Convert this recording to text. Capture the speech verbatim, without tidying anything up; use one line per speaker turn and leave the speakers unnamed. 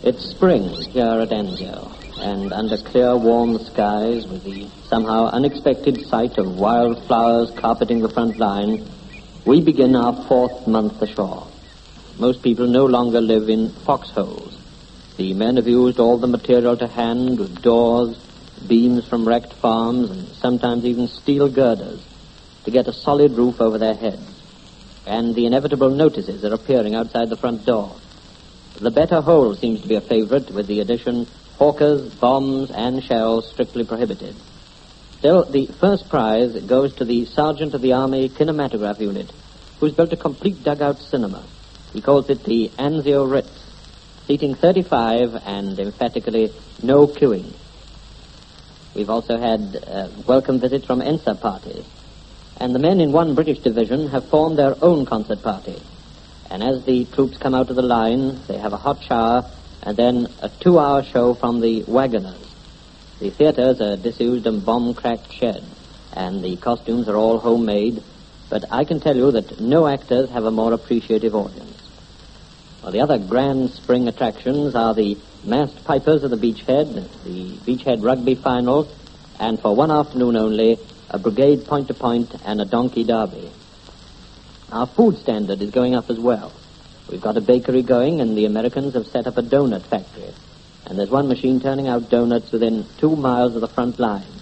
It's spring here at Anzio, and under clear, warm skies, with the somehow unexpected sight of wild flowers carpeting the front line, we begin our fourth month ashore. Most people no longer live in foxholes. The men have used all the material to hand, with doors, beams from wrecked farms, and sometimes even steel girders, to get a solid roof over their heads. And the inevitable notices are appearing outside the front door. The better hole seems to be a favorite, with the addition, hawkers, bombs, and shells strictly prohibited. Still, the first prize goes to the Sergeant of the Army Kinematograph Unit, who's built a complete dugout cinema. He calls it the Anzio Ritz, seating thirty-five and, emphatically, no queuing. We've also had uh, welcome visits from Ensa parties, and the men in one British division have formed their own concert party. And as the troops come out of the line, they have a hot shower and then a two-hour show from the Wagoners. The theaters are disused and bomb-cracked sheds, and the costumes are all homemade, but I can tell you that no actors have a more appreciative audience. Well, the other grand spring attractions are the masked pipers of the Beachhead, the Beachhead rugby finals, and for one afternoon only, a brigade point-to-point and a donkey derby. Our food standard is going up as well. We've got a bakery going, and the Americans have set up a donut factory. And there's one machine turning out donuts within two miles of the front line.